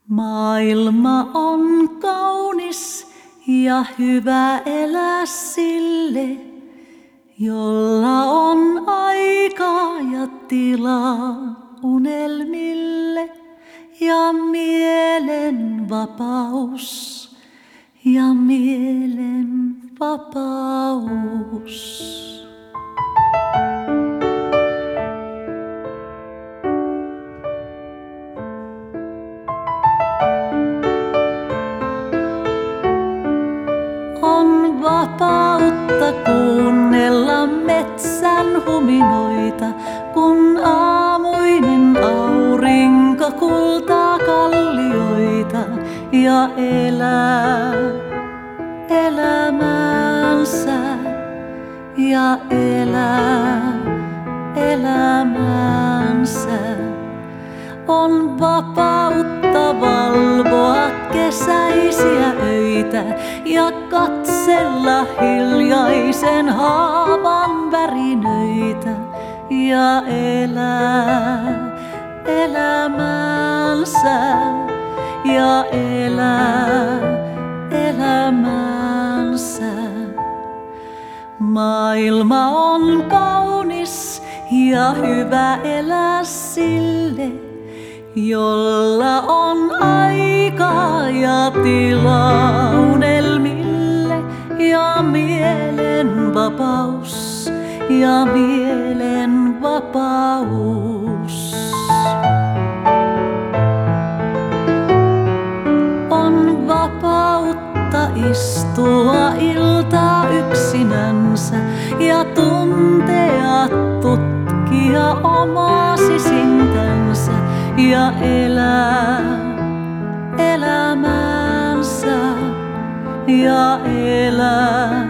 Maailma on kaunis ja hyvä elää sille, jolla on aikaa ja tilaa unelmille ja mielen vapaus ja mielen vapaus. On vapautta kuunnella metsän huminoita, kun aamuinen aurinko kultaa kallioita ja elää elämäänsä ja elää elämäänsä. On vapautta valvoa kesäisiä öitä ja katsella hiljaisen haavan värinöitä ja elää elämäänsä ja elää elämäänsä. Maailma on kaunis ja hyvä elää sille, jolla on aikaa ja tilaa unelmille ja mielen vapaus ja mielen vapaus. On vapautta istua iltaa yksinänsä ja tuntea tutkia omaa sisintänsä ja elää elämäänsä ja elää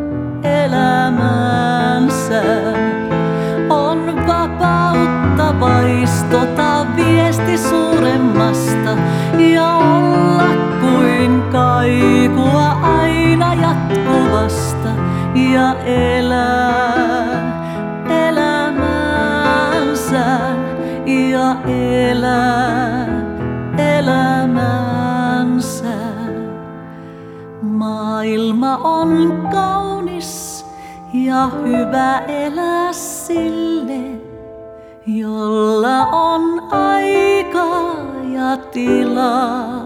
elämäänsä. On vapautta vaistota viesti suuremmasta ja olla kuin kaikua aina jatkuvasta ja elää elämäänsä ja elää elämäänsä. Maailma on kaunis ja hyvä elää sille, jolla on aikaa ja tilaa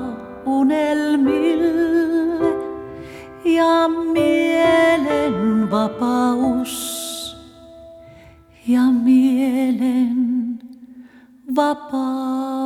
unelmille ja mielen vapaus ja mielen vapaus.